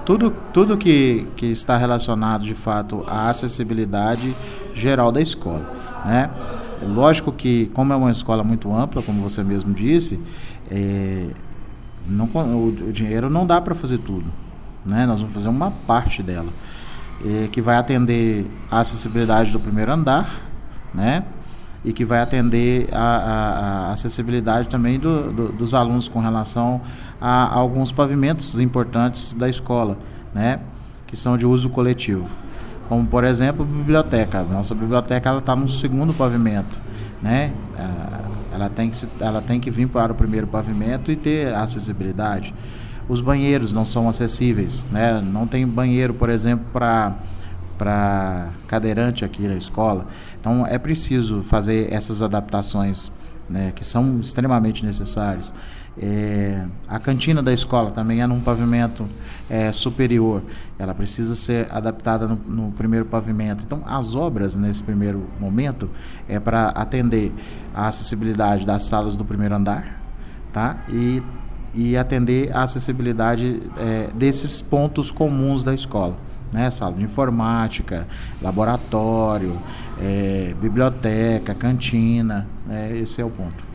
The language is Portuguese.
tudo que está relacionado de fato à acessibilidade geral da escola, né? Lógico que, como é uma escola muito ampla, como você mesmo disse, o dinheiro não dá para fazer tudo, né? Nós vamos fazer uma parte dela, que vai atender a acessibilidade do primeiro andar, né? E que vai atender a acessibilidade também dos alunos com relação a alguns pavimentos importantes da escola, né? Que são de uso coletivo. Como, por exemplo, a biblioteca. Nossa biblioteca está no segundo pavimento, né? Ela tem que vir para o primeiro pavimento e ter acessibilidade. Os banheiros não são acessíveis, né? Não tem banheiro, por exemplo, para cadeirante aqui na escola. Então, é preciso fazer essas adaptações, né, que são extremamente necessárias. A cantina da escola também é num pavimento superior, ela precisa ser adaptada no primeiro pavimento. Então, as obras nesse primeiro momento é para atender a acessibilidade das salas do primeiro andar, tá? E atender a acessibilidade desses pontos comuns da escola, né? Sala de informática, laboratório, biblioteca, cantina, esse é o ponto.